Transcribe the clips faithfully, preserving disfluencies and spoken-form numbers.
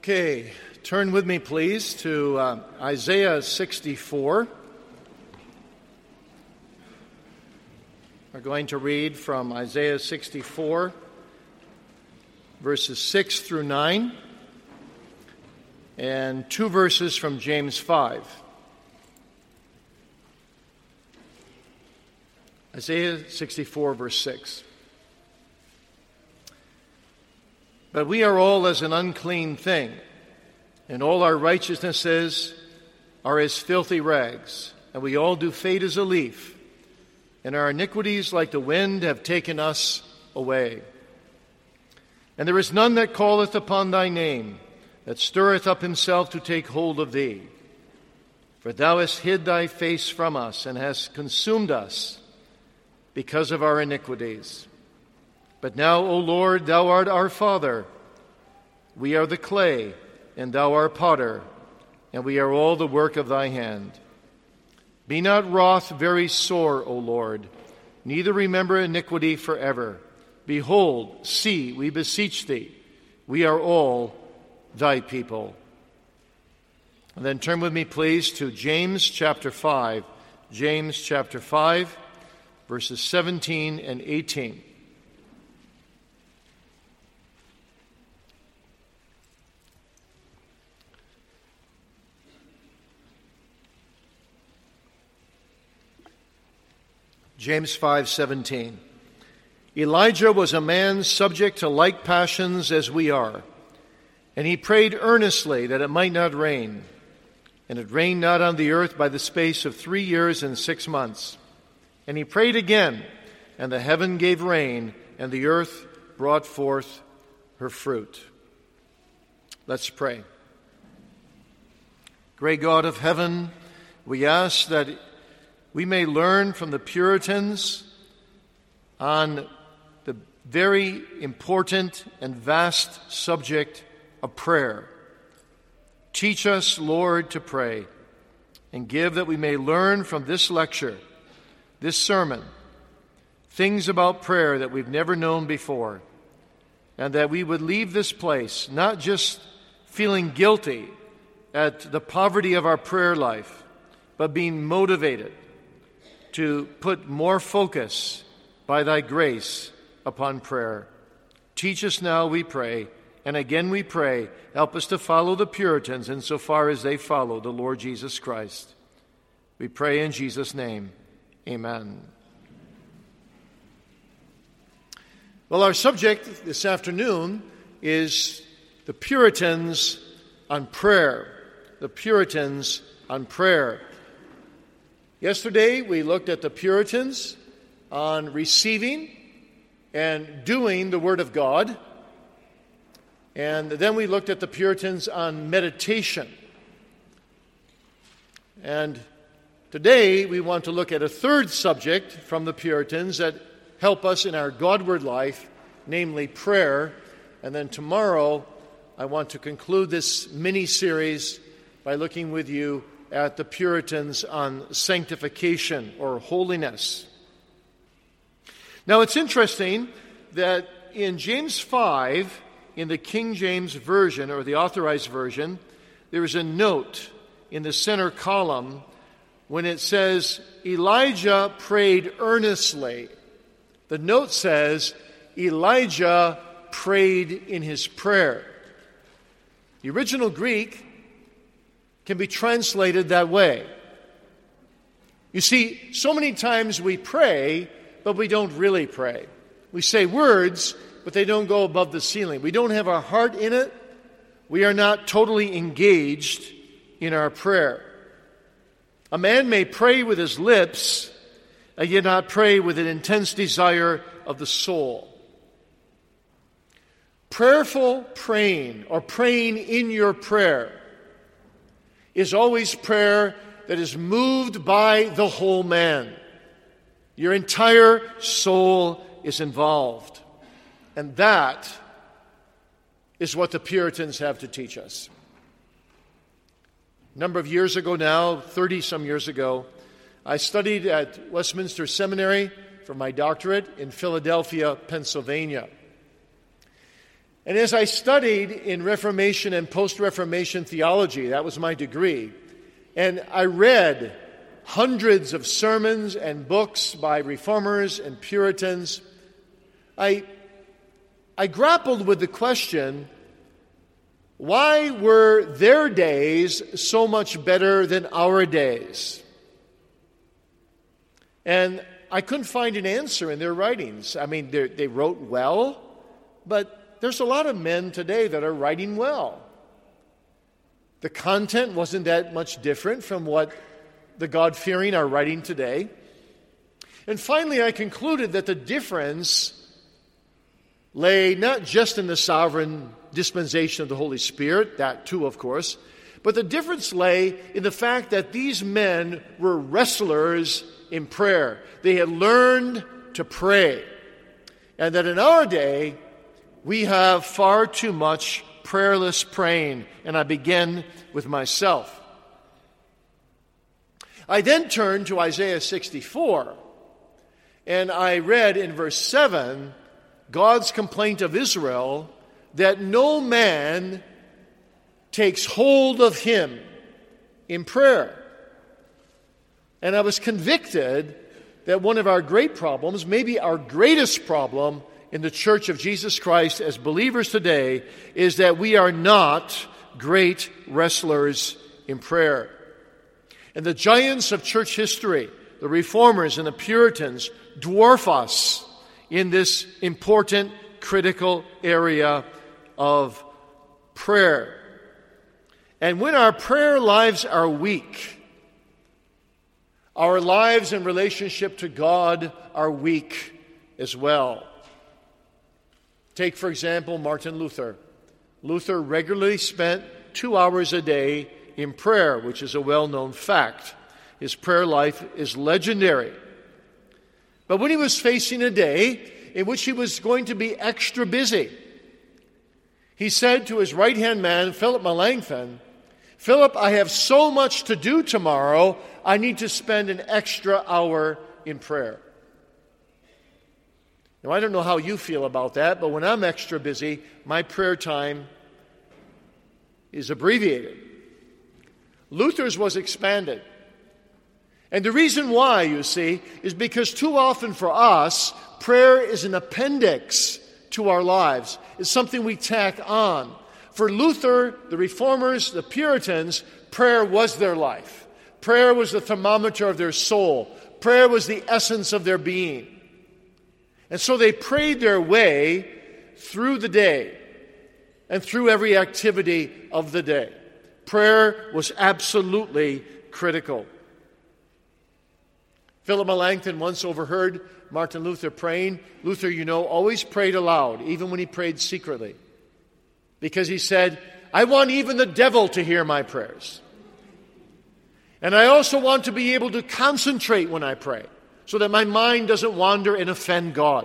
Okay, turn with me, please, to uh, Isaiah sixty-four. We're going to read from Isaiah sixty-four, verses six through nine, and two verses from James five. Isaiah sixty-four, verse six. But we are all as an unclean thing, and all our righteousnesses are as filthy rags, and we all do fade as a leaf, and our iniquities like the wind have taken us away. And there is none that calleth upon thy name, that stirreth up himself to take hold of thee. For thou hast hid thy face from us, and hast consumed us because of our iniquities. But now, O Lord, thou art our Father. We are the clay, and thou art potter, and we are all the work of thy hand. Be not wroth very sore, O Lord, neither remember iniquity forever. Behold, see, we beseech thee, we are all thy people. And then turn with me, please, to James chapter five. James chapter five, verses seventeen and eighteen. James five seventeen. Elijah was a man subject to like passions as we are, and he prayed earnestly that it might not rain. And it rained not on the earth by the space of three years and six months. And he prayed again, and the heaven gave rain, and the earth brought forth her fruit. Let's pray. Great God of heaven, we ask that we may learn from the Puritans on the very important and vast subject of prayer. Teach us, Lord, to pray, and give that we may learn from this lecture, this sermon, things about prayer that we've never known before, and that we would leave this place not just feeling guilty at the poverty of our prayer life, but being motivated to put more focus by thy grace upon prayer. Teach us now, we pray, and again we pray, help us to follow the Puritans insofar as they follow the Lord Jesus Christ. We pray in Jesus' name. Amen. Well, our subject this afternoon is the Puritans on prayer. The Puritans on prayer. Yesterday, we looked at the Puritans on receiving and doing the Word of God. And then we looked at the Puritans on meditation. And today, we want to look at a third subject from the Puritans that help us in our Godward life, namely prayer. And then tomorrow, I want to conclude this mini-series by looking with you at the Puritans on sanctification or holiness. Now, it's interesting that in James five, in the King James Version, or the Authorized Version, there is a note in the center column when it says, Elijah prayed earnestly. The note says, Elijah prayed in his prayer. The original Greek can be translated that way. You see, so many times we pray, but we don't really pray. We say words, but they don't go above the ceiling. We don't have our heart in it. We are not totally engaged in our prayer. A man may pray with his lips, and yet not pray with an intense desire of the soul. Prayerful praying, or praying in your prayer, is always prayer that is moved by the whole man. Your entire soul is involved. And that is what the Puritans have to teach us. A number of years ago now, thirty-some years ago, I studied at Westminster Seminary for my doctorate in Philadelphia, Pennsylvania. And as I studied in Reformation and post-Reformation theology, that was my degree, and I read hundreds of sermons and books by reformers and Puritans, I, I grappled with the question, why were their days so much better than our days? And I couldn't find an answer in their writings. I mean, they wrote well, but there's a lot of men today that are writing well. The content wasn't that much different from what the God-fearing are writing today. And finally, I concluded that the difference lay not just in the sovereign dispensation of the Holy Spirit, that too, of course, but the difference lay in the fact that these men were wrestlers in prayer. They had learned to pray. And that in our day, we have far too much prayerless praying, and I begin with myself. I then turned to Isaiah sixty-four, and I read in verse seven, God's complaint of Israel, that no man takes hold of him in prayer. And I was convicted that one of our great problems, maybe our greatest problem in the Church of Jesus Christ as believers today, is that we are not great wrestlers in prayer. And the giants of church history, the Reformers and the Puritans, dwarf us in this important, critical area of prayer. And when our prayer lives are weak, our lives in relationship to God are weak as well. Take, for example, Martin Luther. Luther regularly spent two hours a day in prayer, which is a well-known fact. His prayer life is legendary. But when he was facing a day in which he was going to be extra busy, he said to his right-hand man, Philip Melanchthon, Philip, I have so much to do tomorrow, I need to spend an extra hour in prayer. Now, I don't know how you feel about that, but when I'm extra busy, my prayer time is abbreviated. Luther's was expanded. And the reason why, you see, is because too often for us, prayer is an appendix to our lives. It's something we tack on. For Luther, the Reformers, the Puritans, prayer was their life. Prayer was the thermometer of their soul. Prayer was the essence of their being. And so they prayed their way through the day and through every activity of the day. Prayer was absolutely critical. Philip Melanchthon once overheard Martin Luther praying. Luther, you know, always prayed aloud, even when he prayed secretly. Because he said, I want even the devil to hear my prayers. And I also want to be able to concentrate when I pray, so that my mind doesn't wander and offend God.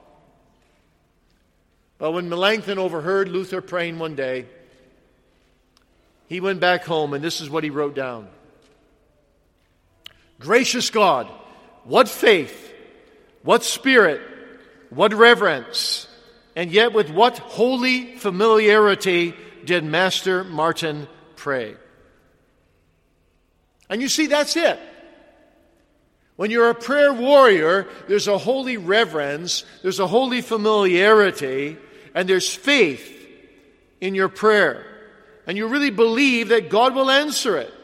But when Melanchthon overheard Luther praying one day, he went back home, and this is what he wrote down. Gracious God, what faith, what spirit, what reverence, and yet with what holy familiarity did Master Martin pray. And you see, that's it. When you're a prayer warrior, there's a holy reverence, there's a holy familiarity, and there's faith in your prayer. And you really believe that God will answer it.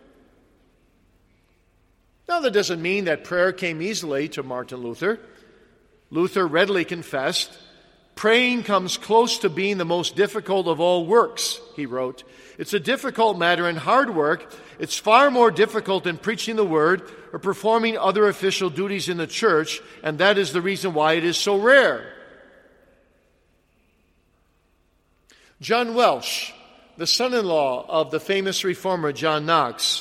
Now, that doesn't mean that prayer came easily to Martin Luther. Luther readily confessed, praying comes close to being the most difficult of all works, he wrote. It's a difficult matter and hard work. It's far more difficult than preaching the word or performing other official duties in the church, and that is the reason why it is so rare. John Welsh, the son-in-law of the famous reformer John Knox,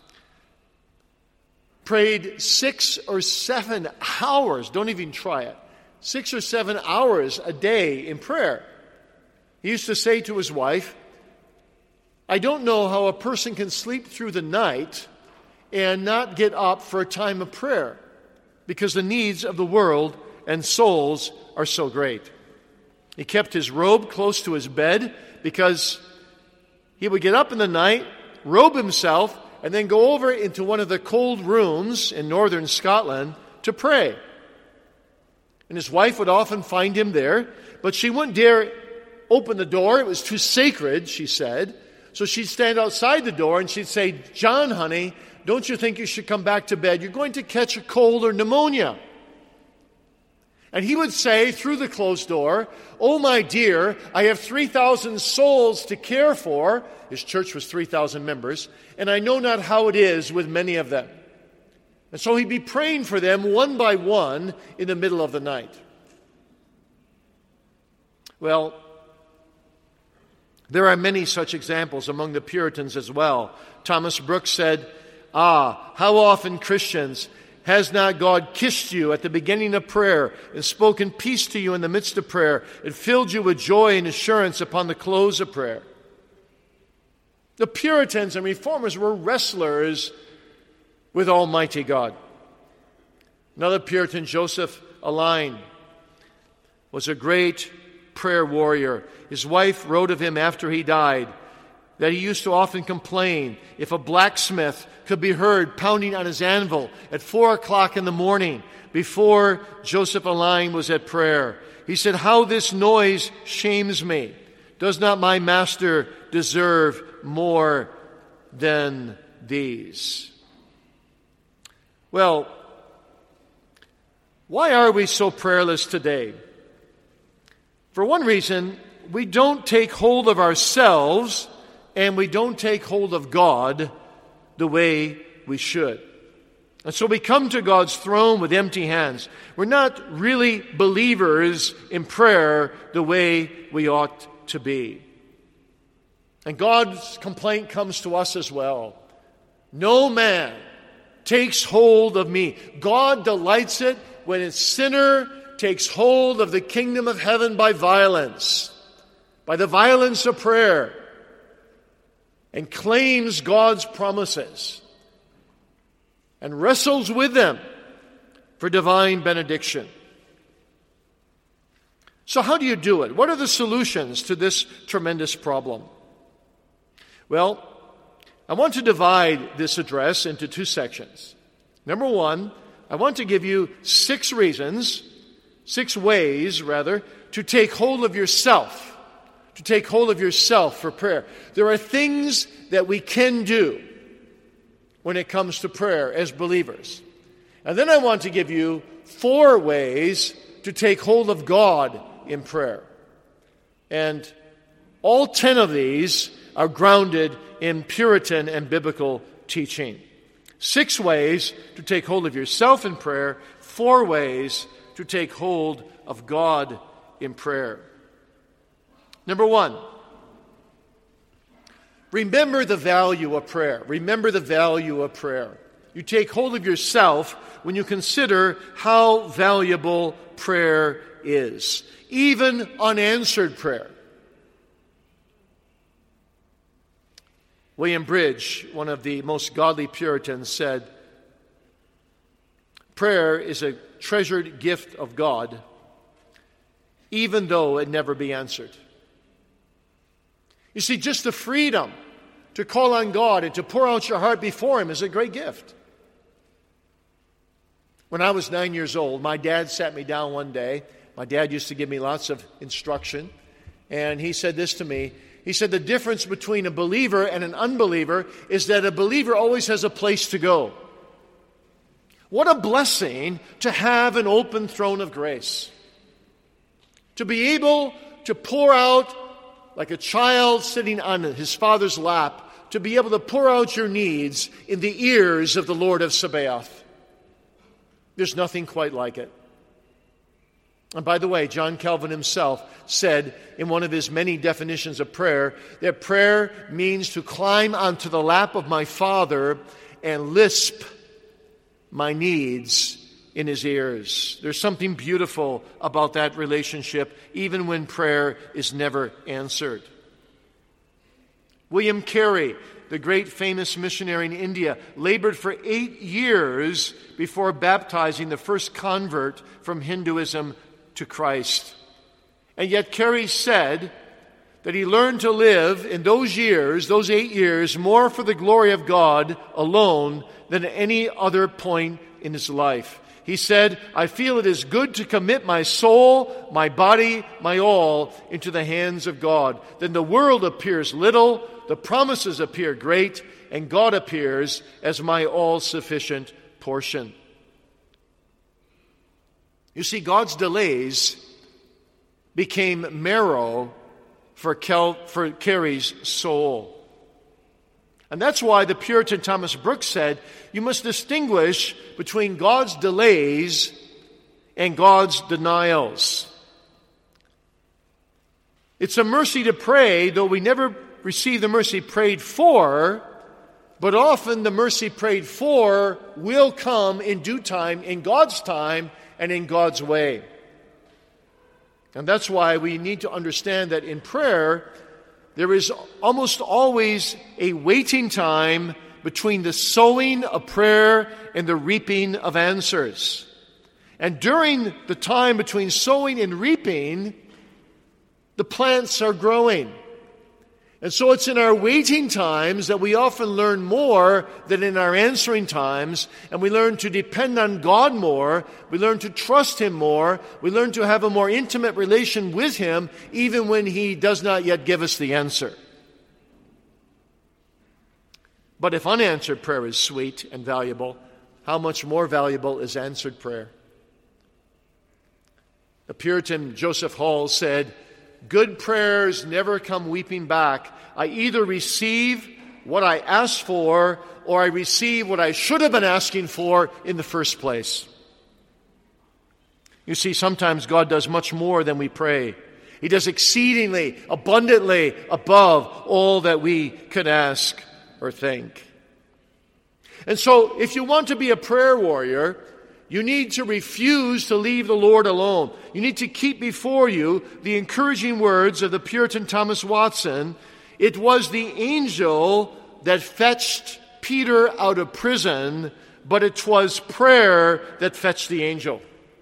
prayed six or seven hours, don't even try it, six or seven hours a day in prayer. He used to say to his wife, I don't know how a person can sleep through the night and not get up for a time of prayer, because the needs of the world and souls are so great. He kept his robe close to his bed because he would get up in the night, robe himself, and then go over into one of the cold rooms in northern Scotland to pray. And his wife would often find him there, but she wouldn't dare open the door. It was too sacred, she said. So she'd stand outside the door and she'd say, "John, honey, don't you think you should come back to bed? You're going to catch a cold or pneumonia." And he would say through the closed door, "Oh, my dear, I have three thousand souls to care for." His church was three thousand members. "And I know not how it is with many of them." And so he'd be praying for them one by one in the middle of the night. Well, there are many such examples among the Puritans as well. Thomas Brooks said, "Ah, how often, Christians, has not God kissed you at the beginning of prayer and spoken peace to you in the midst of prayer and filled you with joy and assurance upon the close of prayer?" The Puritans and Reformers were wrestlers with Almighty God. Another Puritan, Joseph Alleine, was a great prayer warrior. His wife wrote of him after he died that he used to often complain if a blacksmith could be heard pounding on his anvil at four o'clock in the morning before Joseph Alleine was at prayer. He said, "How this noise shames me. Does not my master deserve more than these?" Well, why are we so prayerless today? For one reason, we don't take hold of ourselves and we don't take hold of God the way we should. And so we come to God's throne with empty hands. We're not really believers in prayer the way we ought to be. And God's complaint comes to us as well. "No man takes hold of me." God delights it when a sinner takes hold of the kingdom of heaven by violence, by the violence of prayer, and claims God's promises and wrestles with them for divine benediction. So how do you do it? What are the solutions to this tremendous problem? Well, I want to divide this address into two sections. Number one, I want to give you six reasons, six ways, rather, to take hold of yourself, to take hold of yourself for prayer. There are things that we can do when it comes to prayer as believers. And then I want to give you four ways to take hold of God in prayer. And all ten of these are grounded in Puritan and biblical teaching. Six ways to take hold of yourself in prayer, four ways to take hold of God in prayer. Number one, remember the value of prayer. Remember the value of prayer. You take hold of yourself when you consider how valuable prayer is, even unanswered prayer. William Bridge, one of the most godly Puritans, said, "Prayer is a treasured gift of God, even though it never be answered." You see, just the freedom to call on God and to pour out your heart before Him is a great gift. When I was nine years old, my dad sat me down one day. My dad used to give me lots of instruction, and he said this to me. He said, "The difference between a believer and an unbeliever is that a believer always has a place to go." What a blessing to have an open throne of grace. To be able to pour out, like a child sitting on his father's lap, to be able to pour out your needs in the ears of the Lord of Sabaoth. There's nothing quite like it. And by the way, John Calvin himself said in one of his many definitions of prayer that prayer means to climb onto the lap of my Father and lisp my needs in His ears. There's something beautiful about that relationship, even when prayer is never answered. William Carey, the great famous missionary in India, labored for eight years before baptizing the first convert from Hinduism to Christ. And yet Carey said that he learned to live in those years, those eight years, more for the glory of God alone than at any other point in his life. He said, I feel it is good to commit my soul, my body, my all into the hands of God. Then the world appears little, the promises appear great, and God appears as my all-sufficient portion. You see, God's delays became marrow for, Kel, for Carey's soul. And that's why the Puritan Thomas Brooks said, you must distinguish between God's delays and God's denials. It's a mercy to pray, though we never receive the mercy prayed for, but often the mercy prayed for will come in due time, in God's time, and in God's way. And that's why we need to understand that in prayer, there is almost always a waiting time between the sowing of prayer and the reaping of answers. And during the time between sowing and reaping, the plants are growing. And so it's in our waiting times that we often learn more than in our answering times, and we learn to depend on God more, we learn to trust Him more, we learn to have a more intimate relation with Him, even when He does not yet give us the answer. But if unanswered prayer is sweet and valuable, how much more valuable is answered prayer? The Puritan Joseph Hall said, good prayers never come weeping back. I either receive what I asked for, or I receive what I should have been asking for in the first place. You see, sometimes God does much more than we pray. He does exceedingly, abundantly, above all that we could ask or think. And so, if you want to be a prayer warrior, you need to refuse to leave the Lord alone. You need to keep before you the encouraging words of the Puritan Thomas Watson. It was the angel that fetched Peter out of prison, but it was prayer that fetched the angel.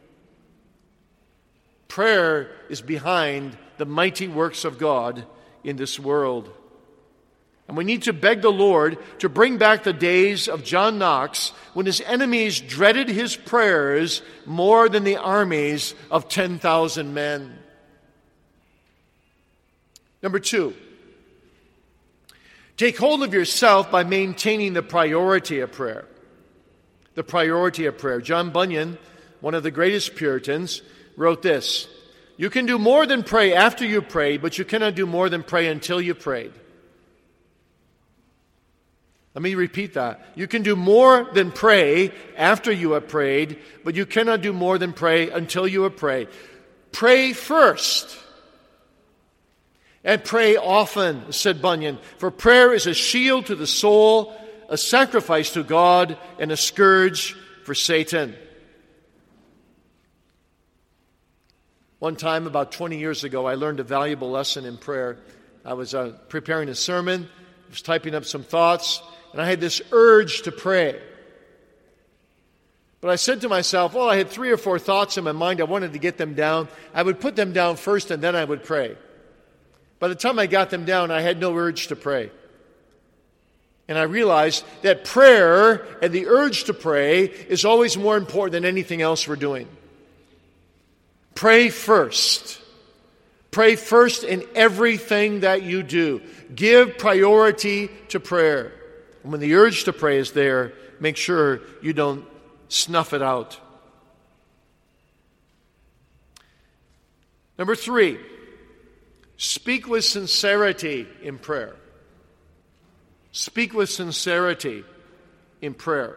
Prayer is behind the mighty works of God in this world. And we need to beg the Lord to bring back the days of John Knox when his enemies dreaded his prayers more than the armies of ten thousand men. Number two, take hold of yourself by maintaining the priority of prayer. The priority of prayer. John Bunyan, one of the greatest Puritans, wrote this: you can do more than pray after you prayed, but you cannot do more than pray until you prayed. Let me repeat that. You can do more than pray after you have prayed, but you cannot do more than pray until you have prayed. Pray first. And pray often, said Bunyan, for prayer is a shield to the soul, a sacrifice to God, and a scourge for Satan. One time, about twenty years ago, I learned a valuable lesson in prayer. I was uh, preparing a sermon, I was typing up some thoughts, and I had this urge to pray. But I said to myself, well, I had three or four thoughts in my mind. I wanted to get them down. I would put them down first, and then I would pray. By the time I got them down, I had no urge to pray. And I realized that prayer and the urge to pray is always more important than anything else we're doing. Pray first. Pray first in everything that you do. Give priority to prayer. And when the urge to pray is there, make sure you don't snuff it out. Number three, speak with sincerity in prayer. Speak with sincerity in prayer.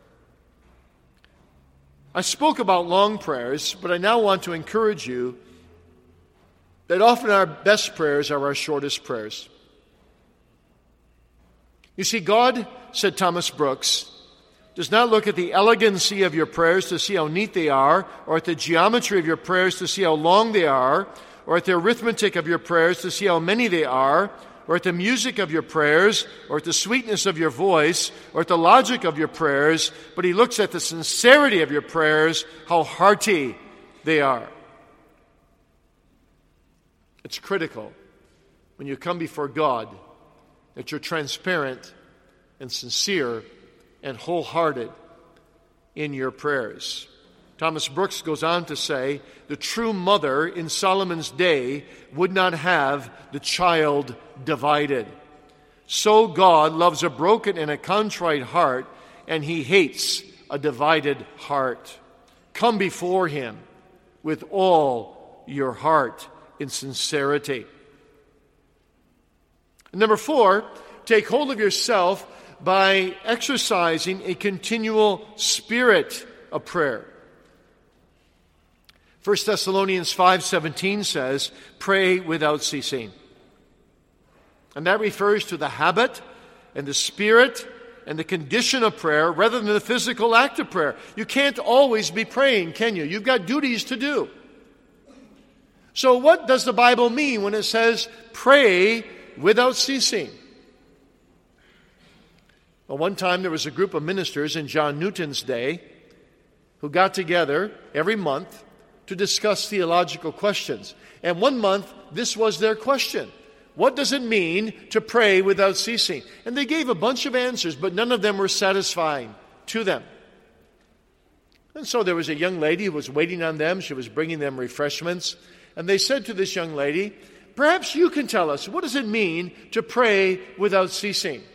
I spoke about long prayers, but I now want to encourage you that often our best prayers are our shortest prayers. You see, God, said Thomas Brooks, does not look at the elegancy of your prayers to see how neat they are, or at the geometry of your prayers to see how long they are, or at the arithmetic of your prayers to see how many they are, or at the music of your prayers, or at the sweetness of your voice, or at the logic of your prayers, but He looks at the sincerity of your prayers, how hearty they are. It's critical when you come before God that you're transparent and sincere and wholehearted in your prayers. Thomas Brooks goes on to say, the true mother in Solomon's day would not have the child divided. So God loves a broken and a contrite heart, and he hates a divided heart. Come before him with all your heart in sincerity. And number four, take hold of yourself by exercising a continual spirit of prayer. First Thessalonians five seventeen says, pray without ceasing. And that refers to the habit and the spirit and the condition of prayer rather than the physical act of prayer. You can't always be praying, can you? You've got duties to do. So what does the Bible mean when it says pray without ceasing? Well, one time there was a group of ministers in John Newton's day who got together every month to discuss theological questions. And one month, this was their question. What does it mean to pray without ceasing? And they gave a bunch of answers, but none of them were satisfying to them. And so there was a young lady who was waiting on them. She was bringing them refreshments. And they said to this young lady, perhaps you can tell us, what does it mean to pray without ceasing?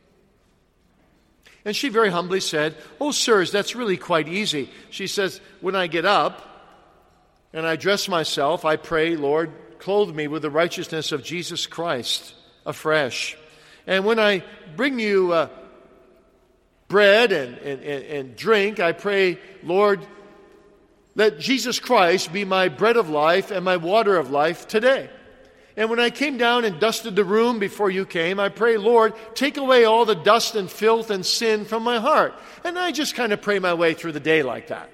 And she very humbly said, oh, sirs, that's really quite easy. She says, when I get up and I dress myself, I pray, Lord, clothe me with the righteousness of Jesus Christ afresh. And when I bring you uh, bread and, and, and drink, I pray, Lord, let Jesus Christ be my bread of life and my water of life today. And when I came down and dusted the room before you came, I pray, Lord, take away all the dust and filth and sin from my heart. And I just kind of pray my way through the day like that.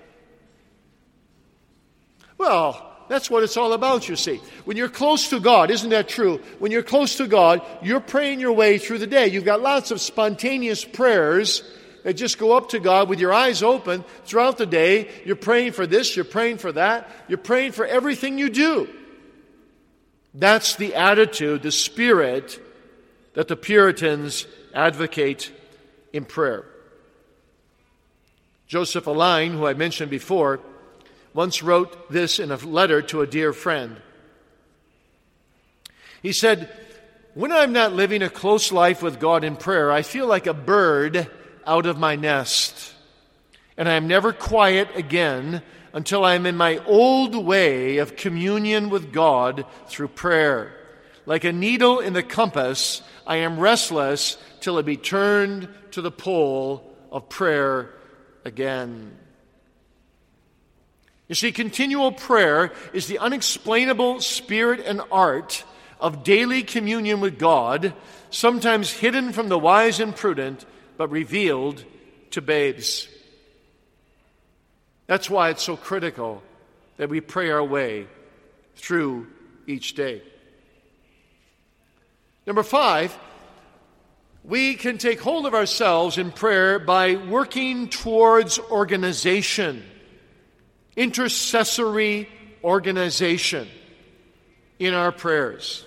Well, that's what it's all about, you see. When you're close to God, isn't that true? When you're close to God, you're praying your way through the day. You've got lots of spontaneous prayers that just go up to God with your eyes open throughout the day. You're praying for this, you're praying for that, you're praying for everything you do. That's the attitude, the spirit that the Puritans advocate in prayer. Joseph Alleine, who I mentioned before, once wrote this in a letter to a dear friend. He said, when I'm not living a close life with God in prayer, I feel like a bird out of my nest. And I am never quiet again until I am in my old way of communion with God through prayer. Like a needle in the compass, I am restless till it be turned to the pole of prayer again. You see, continual prayer is the unexplainable spirit and art of daily communion with God, sometimes hidden from the wise and prudent, but revealed to babes. That's why it's so critical that we pray our way through each day. Number five, we can take hold of ourselves in prayer by working towards organization. Intercessory organization in our prayers.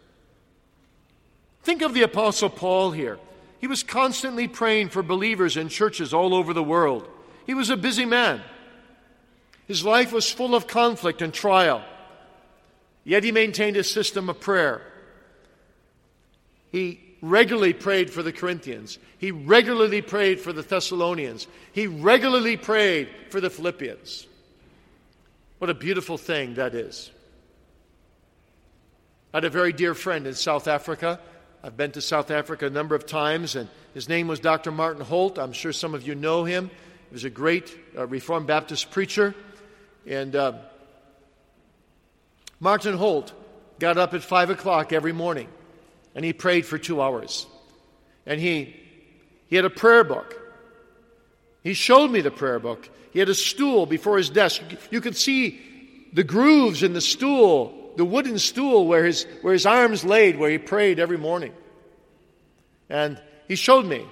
Think of the Apostle Paul here. He was constantly praying for believers in churches all over the world. He was a busy man. His life was full of conflict and trial. Yet he maintained a system of prayer. He regularly prayed for the Corinthians. He regularly prayed for the Thessalonians. He regularly prayed for the Philippians. What a beautiful thing that is. I had a very dear friend in South Africa. I've been to South Africa a number of times, and his name was Doctor Martin Holt. I'm sure some of you know him. He was a great uh, Reformed Baptist preacher. And uh, Martin Holt got up at five o'clock every morning, and he prayed for two hours. And he, he had a prayer book. He showed me the prayer book. He had a stool before his desk. You could see the grooves in the stool, the wooden stool where his, where his arms laid, where he prayed every morning. And he showed me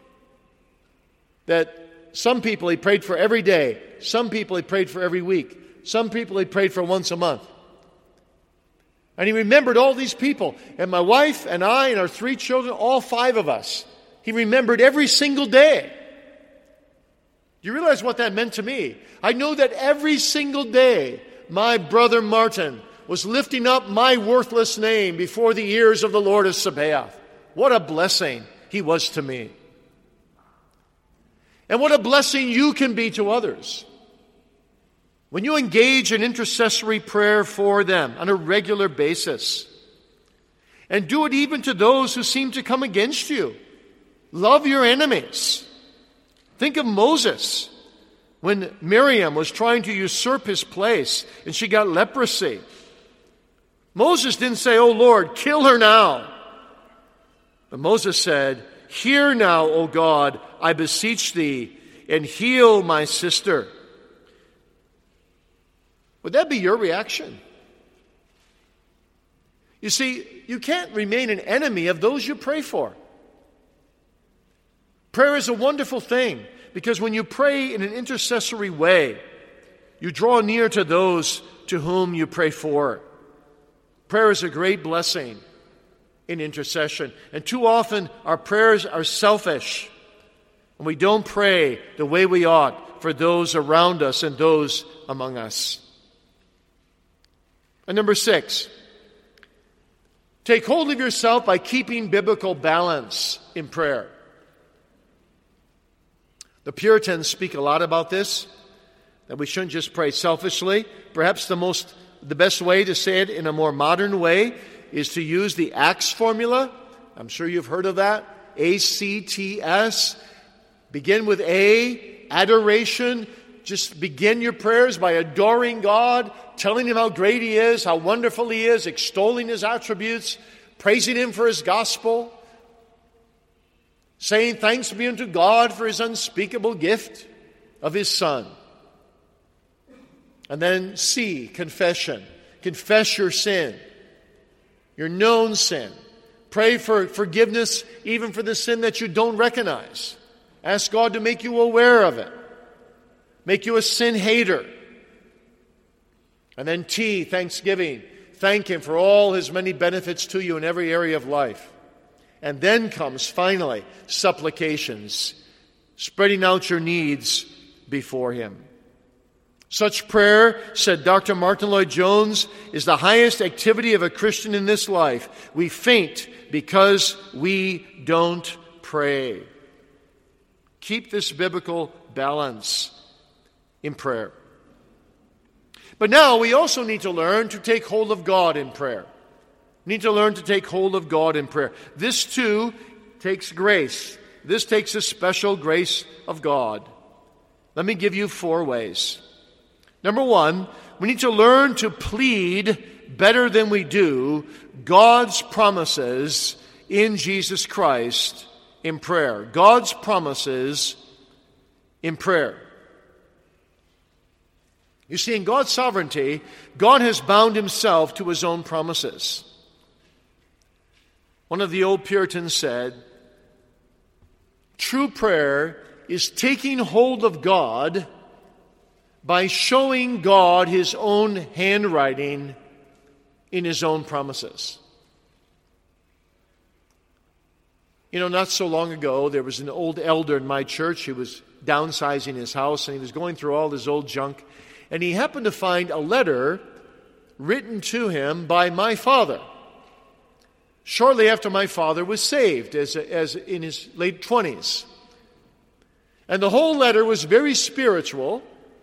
that some people he prayed for every day. Some people he prayed for every week. Some people he prayed for once a month. And he remembered all these people. And my wife and I and our three children, all five of us, he remembered every single day. You realize what that meant to me? I know that every single day, my brother Martin was lifting up my worthless name before the ears of the Lord of Sabaoth. What a blessing he was to me. And what a blessing you can be to others. When you engage in intercessory prayer for them on a regular basis, and do it even to those who seem to come against you. Love your enemies. Think of Moses when Miriam was trying to usurp his place and she got leprosy. Moses didn't say, "Oh Lord, kill her now." But Moses said, "Hear now, O God, I beseech thee, and heal my sister." Would that be your reaction? You see, you can't remain an enemy of those you pray for. Prayer is a wonderful thing because when you pray in an intercessory way, you draw near to those to whom you pray for. Prayer is a great blessing in intercession. And too often our prayers are selfish and we don't pray the way we ought for those around us and those among us. And number six, take hold of yourself by keeping biblical balance in prayer. The Puritans speak a lot about this, that we shouldn't just pray selfishly. Perhaps the most, the best way to say it in a more modern way is to use the ACTS formula. I'm sure you've heard of that. A C T S. Begin with A, adoration. Just begin your prayers by adoring God, telling Him how great He is, how wonderful He is, extolling His attributes, praising Him for His gospel, saying thanks be unto God for His unspeakable gift of His Son. And then C, confession. Confess your sin, your known sin. Pray for forgiveness even for the sin that you don't recognize. Ask God to make you aware of it. Make you a sin hater. And then T, thanksgiving. Thank Him for all His many benefits to you in every area of life. And then comes, finally, supplications. Spreading out your needs before Him. Such prayer, said Doctor Martin Lloyd-Jones, is the highest activity of a Christian in this life. We faint because we don't pray. Keep this biblical balance in prayer. But now we also need to learn to take hold of God in prayer. We need to learn to take hold of God in prayer. This too takes grace. This takes a special grace of God. Let me give you four ways. Number one, we need to learn to plead better than we do God's promises in Jesus Christ in prayer. God's promises in prayer. You see, in God's sovereignty, God has bound Himself to His own promises. One of the old Puritans said, true prayer is taking hold of God by showing God His own handwriting in His own promises. You know, not so long ago, there was an old elder in my church who was downsizing his house, and he was going through all his old junk. And he happened to find a letter written to him by my father, shortly after my father was saved, as, as in his late twenties. And the whole letter was very spiritual.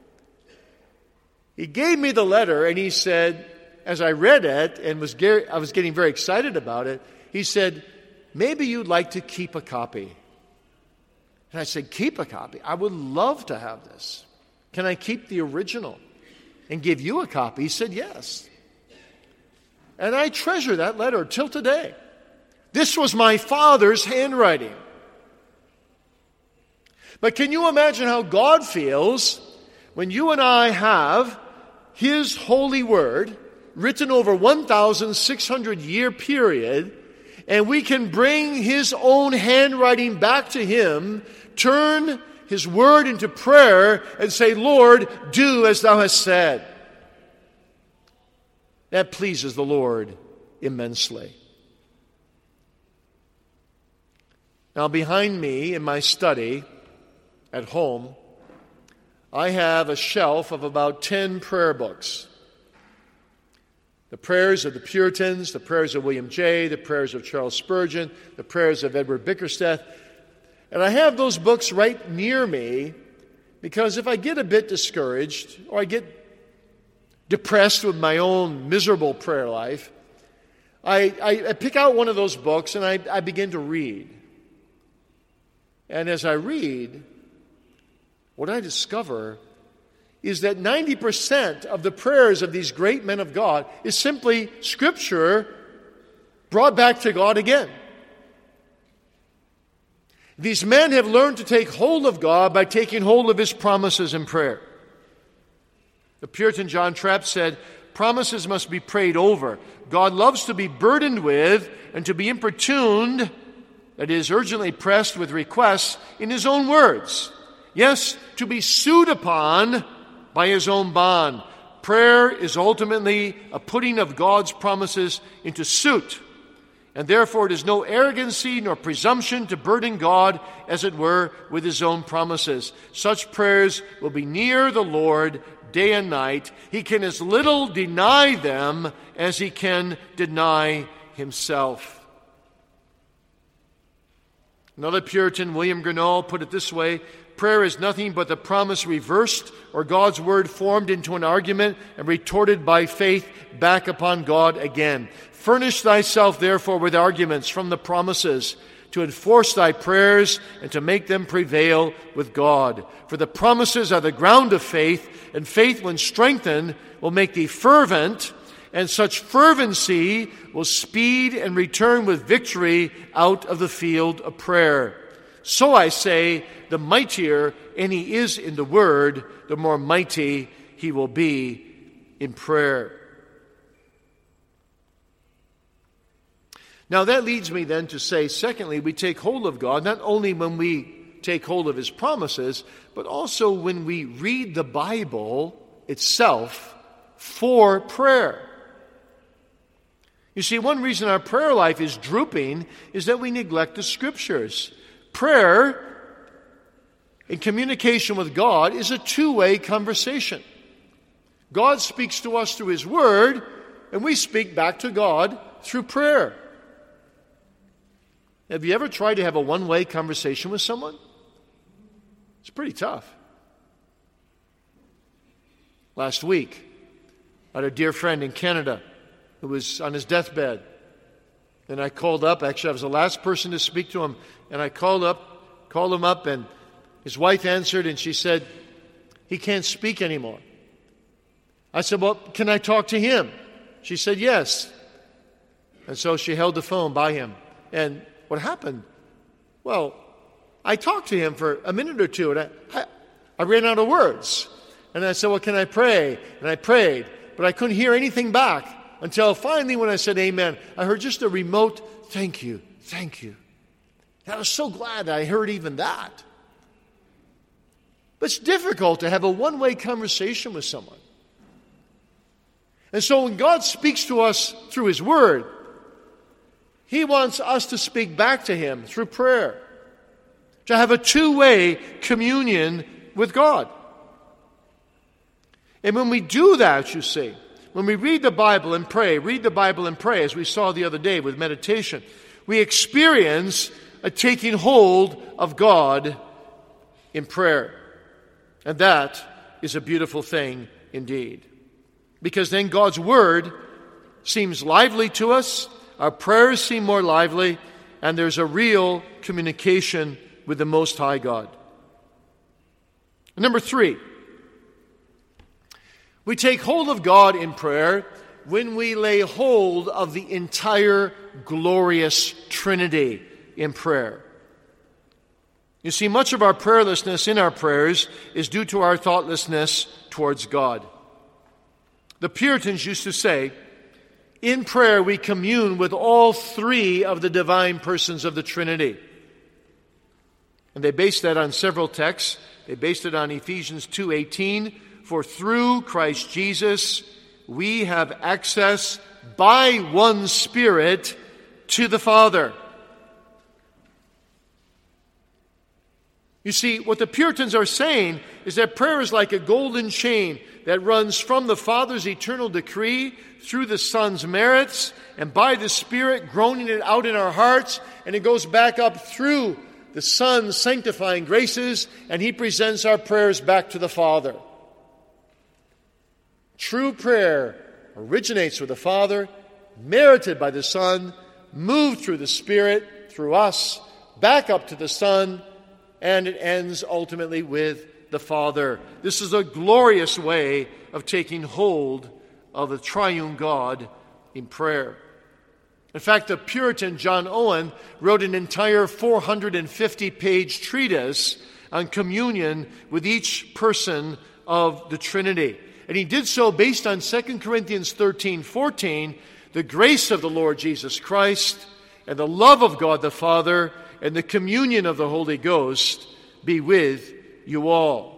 He gave me the letter, and he said, as I read it, and was I was getting very excited about it, he said, maybe you'd like to keep a copy. And I said, keep a copy? I would love to have this. Can I keep the original and give you a copy? He said, yes. And I treasure that letter till today. This was my father's handwriting. But can you imagine how God feels when you and I have His holy word written over one thousand six hundred year period, and we can bring His own handwriting back to Him, turn His word into prayer, and say, Lord, do as Thou hast said. That pleases the Lord immensely. Now, behind me in my study at home, I have a shelf of about ten prayer books. The prayers of the Puritans, the prayers of William Jay, the prayers of Charles Spurgeon, the prayers of Edward Bickersteth. And I have those books right near me because if I get a bit discouraged or I get depressed with my own miserable prayer life, I, I, I pick out one of those books and I, I begin to read. And as I read, what I discover is that ninety percent of the prayers of these great men of God is simply Scripture brought back to God again. These men have learned to take hold of God by taking hold of His promises in prayer. The Puritan John Trapp said, promises must be prayed over. God loves to be burdened with and to be importuned, that is, urgently pressed with requests in His own words. Yes, to be sued upon by His own bond. Prayer is ultimately a putting of God's promises into suit. And therefore it is no arrogancy nor presumption to burden God, as it were, with His own promises. Such prayers will be near the Lord day and night. He can as little deny them as He can deny Himself. Another Puritan, William Grinnell, put it this way: prayer is nothing but the promise reversed, or God's word formed into an argument and retorted by faith back upon God again. Furnish thyself, therefore, with arguments from the promises to enforce thy prayers and to make them prevail with God. For the promises are the ground of faith, and faith, when strengthened, will make thee fervent, and such fervency will speed and return with victory out of the field of prayer. So I say, the mightier any is in the word, the more mighty he will be in prayer. Now that leads me then to say, secondly, we take hold of God not only when we take hold of His promises, but also when we read the Bible itself for prayer. You see, one reason our prayer life is drooping is that we neglect the Scriptures. Prayer, in communication with God, is a two-way conversation. God speaks to us through His Word, and we speak back to God through prayer. Have you ever tried to have a one-way conversation with someone? It's pretty tough. Last week, I had a dear friend in Canada who was on his deathbed. And I called up, actually I was the last person to speak to him, and I called up, called him up, and his wife answered, and she said, he can't speak anymore. I said, well, can I talk to him? She said, yes. And so she held the phone by him. And what happened? Well, I talked to him for a minute or two, and I, I, I ran out of words. And I said, well, can I pray? And I prayed, but I couldn't hear anything back. Until finally when I said amen, I heard just a remote, thank you, thank you. And I was so glad I heard even that. But it's difficult to have a one-way conversation with someone. And so when God speaks to us through His Word, He wants us to speak back to Him through prayer. To have a two-way communion with God. And when we do that, you see, when we read the Bible and pray, read the Bible and pray, as we saw the other day with meditation, we experience a taking hold of God in prayer. And that is a beautiful thing indeed. Because then God's Word seems lively to us, our prayers seem more lively, and there's a real communication with the Most High God. Number three, we take hold of God in prayer when we lay hold of the entire glorious Trinity in prayer. You see, much of our prayerlessness in our prayers is due to our thoughtlessness towards God. The Puritans used to say, in prayer we commune with all three of the divine persons of the Trinity. And they based that on several texts. They based it on Ephesians two eighteen. For through Christ Jesus, we have access by one Spirit to the Father. You see, what the Puritans are saying is that prayer is like a golden chain that runs from the Father's eternal decree through the Son's merits and by the Spirit groaning it out in our hearts, and it goes back up through the Son's sanctifying graces, and He presents our prayers back to the Father. True prayer originates with the Father, merited by the Son, moved through the Spirit, through us, back up to the Son, and it ends ultimately with the Father. This is a glorious way of taking hold of the triune God in prayer. In fact, the Puritan John Owen wrote an entire four hundred fifty page treatise on communion with each person of the Trinity. And he did so based on Second Corinthians thirteen fourteen, the grace of the Lord Jesus Christ and the love of God the Father and the communion of the Holy Ghost be with you all.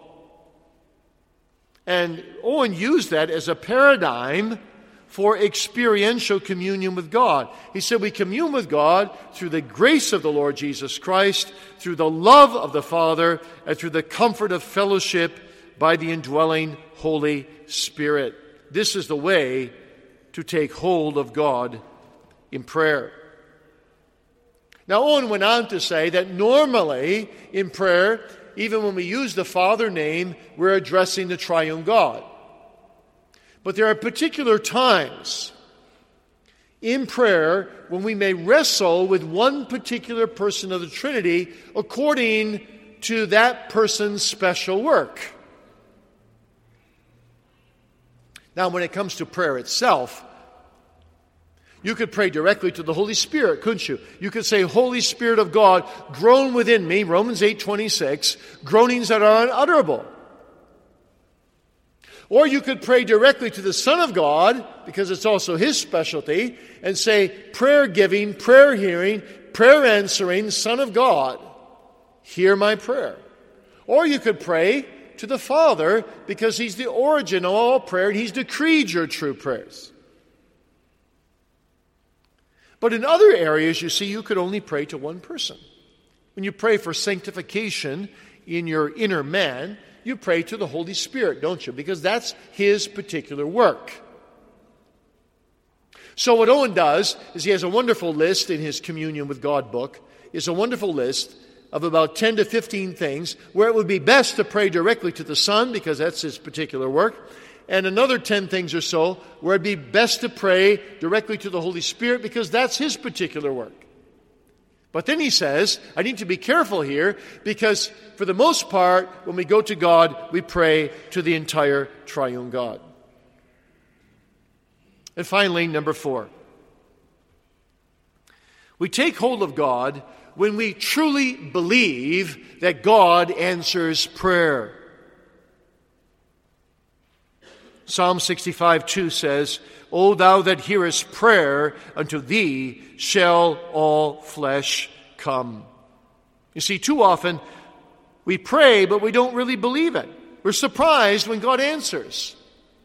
And Owen used that as a paradigm for experiential communion with God. He said we commune with God through the grace of the Lord Jesus Christ, through the love of the Father, and through the comfort of fellowship by the indwelling Holy Spirit. This is the way to take hold of God in prayer. Now, Owen went on to say that normally in prayer, even when we use the Father name, we're addressing the triune God. But there are particular times in prayer when we may wrestle with one particular person of the Trinity according to that person's special work. Now, when it comes to prayer itself, you could pray directly to the Holy Spirit, couldn't you? You could say, Holy Spirit of God, groan within me, Romans eight twenty-six, groanings that are unutterable. Or you could pray directly to the Son of God, because it's also His specialty, and say, prayer giving, prayer hearing, prayer answering, Son of God, hear my prayer. Or you could pray to the Father, because He's the origin of all prayer, and He's decreed your true prayers. But in other areas, you see, you could only pray to one person. When you pray for sanctification in your inner man, you pray to the Holy Spirit, don't you? Because that's His particular work. So what Owen does is he has a wonderful list in his Communion with God book. It's a wonderful list of about ten to fifteen things where it would be best to pray directly to the Son, because that's His particular work. And another ten things or so where it'd be best to pray directly to the Holy Spirit, because that's His particular work. But then he says, I need to be careful here, because for the most part, when we go to God, we pray to the entire triune God. And finally, number four. We take hold of God when we truly believe that God answers prayer. Psalm sixty-five two says, O thou that hearest prayer, unto thee shall all flesh come. You see, too often we pray, but we don't really believe it. We're surprised when God answers.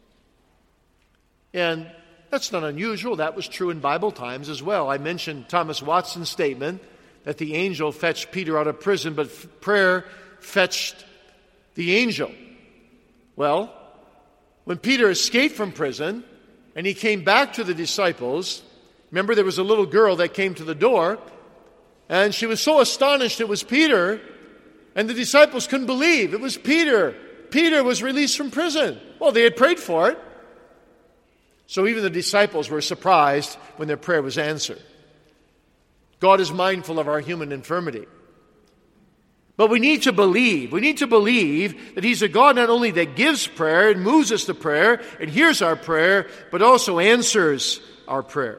And that's not unusual. That was true in Bible times as well. I mentioned Thomas Watson's statement that the angel fetched Peter out of prison, but f- prayer fetched the angel. Well, when Peter escaped from prison and he came back to the disciples, remember there was a little girl that came to the door, and she was so astonished it was Peter, and the disciples couldn't believe it was Peter. Peter was released from prison. Well, they had prayed for it. So even the disciples were surprised when their prayer was answered. God is mindful of our human infirmity. But we need to believe. We need to believe that He's a God not only that gives prayer and moves us to prayer and hears our prayer, but also answers our prayer.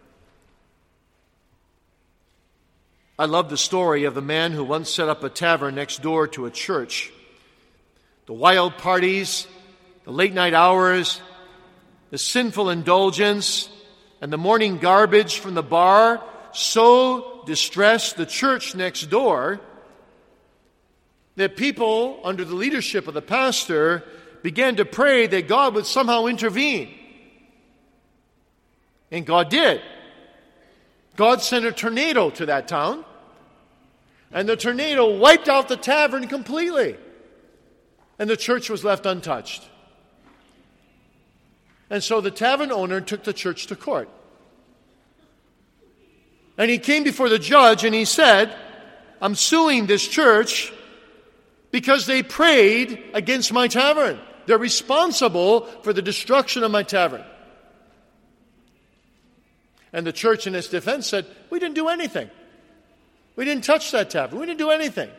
I love the story of the man who once set up a tavern next door to a church. The wild parties, the late night hours, the sinful indulgence, and the morning garbage from the bar so distressed the church next door that people, under the leadership of the pastor, began to pray that God would somehow intervene. And God did. God sent a tornado to that town, and the tornado wiped out the tavern completely. And the church was left untouched. And so the tavern owner took the church to court. And he came before the judge and he said, I'm suing this church because they prayed against my tavern. They're responsible for the destruction of my tavern. And the church in its defense said, we didn't do anything. We didn't touch that tavern. We didn't do anything.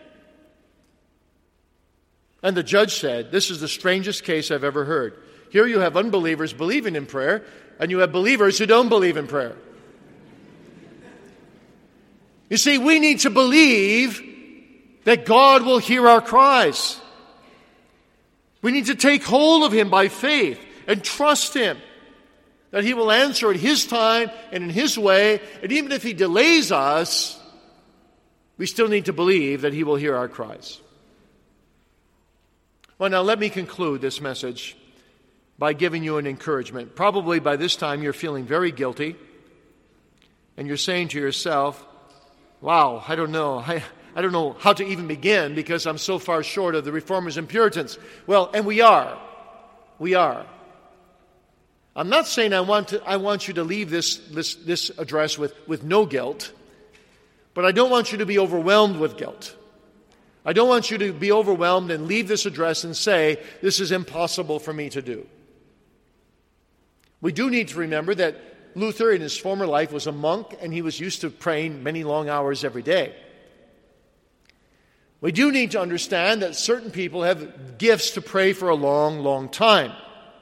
And the judge said, this is the strangest case I've ever heard. Here you have unbelievers believing in prayer, and you have believers who don't believe in prayer. You see, we need to believe that God will hear our cries. We need to take hold of Him by faith and trust Him that He will answer at His time and in His way. And even if He delays us, we still need to believe that He will hear our cries. Well, now let me conclude this message by giving you an encouragement. Probably by this time you're feeling very guilty, and you're saying to yourself, wow, I don't know. I, I don't know how to even begin because I'm so far short of the Reformers and Puritans. Well, and we are. We are. I'm not saying I want to, I want you to leave this, this, this address with, with no guilt, but I don't want you to be overwhelmed with guilt. I don't want you to be overwhelmed and leave this address and say, this is impossible for me to do. We do need to remember that Luther in his former life was a monk and he was used to praying many long hours every day. We do need to understand that certain people have gifts to pray for a long, long time.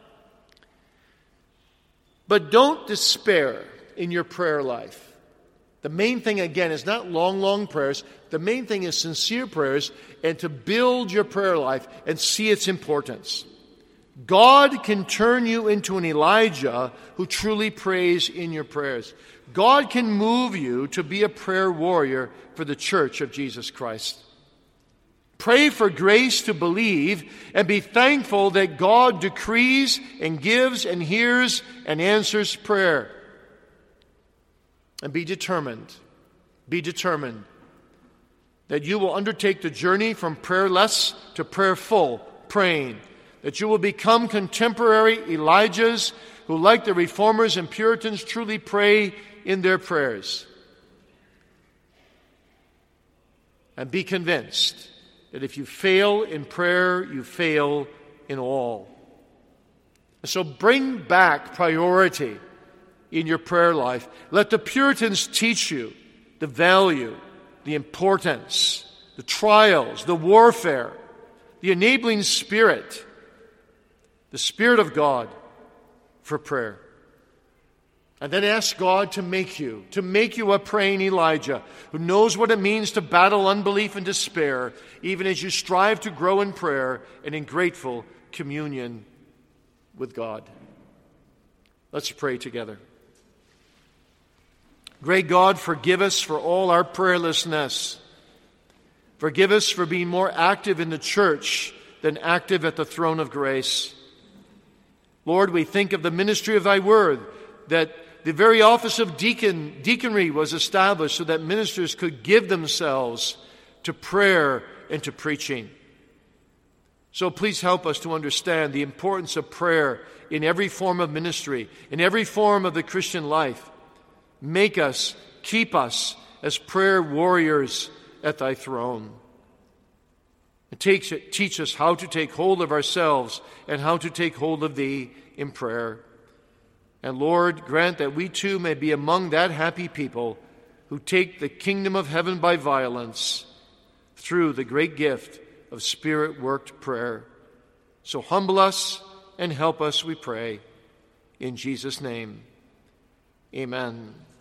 But don't despair in your prayer life. The main thing, again, is not long, long prayers. The main thing is sincere prayers and to build your prayer life and see its importance. God can turn you into an Elijah who truly prays in your prayers. God can move you to be a prayer warrior for the church of Jesus Christ. Pray for grace to believe and be thankful that God decrees and gives and hears and answers prayer. And be determined, be determined that you will undertake the journey from prayerless to prayerful praying. That you will become contemporary Elijahs who, like the Reformers and Puritans, truly pray in their prayers. And be convinced that if you fail in prayer, you fail in all. So bring back priority in your prayer life. Let the Puritans teach you the value, the importance, the trials, the warfare, the enabling spirit, the Spirit of God for prayer. And then ask God to make you, to make you a praying Elijah who knows what it means to battle unbelief and despair, even as you strive to grow in prayer and in grateful communion with God. Let's pray together. Great God, forgive us for all our prayerlessness. Forgive us for being more active in the church than active at the throne of grace. Lord, we think of the ministry of Thy Word, that the very office of deacon, deaconry was established so that ministers could give themselves to prayer and to preaching. So please help us to understand the importance of prayer in every form of ministry, in every form of the Christian life. Make us, keep us as prayer warriors at Thy throne. And teach, teach us how to take hold of ourselves and how to take hold of Thee in prayer. And Lord, grant that we too may be among that happy people who take the kingdom of heaven by violence through the great gift of Spirit-worked prayer. So humble us and help us, we pray. In Jesus' name, amen.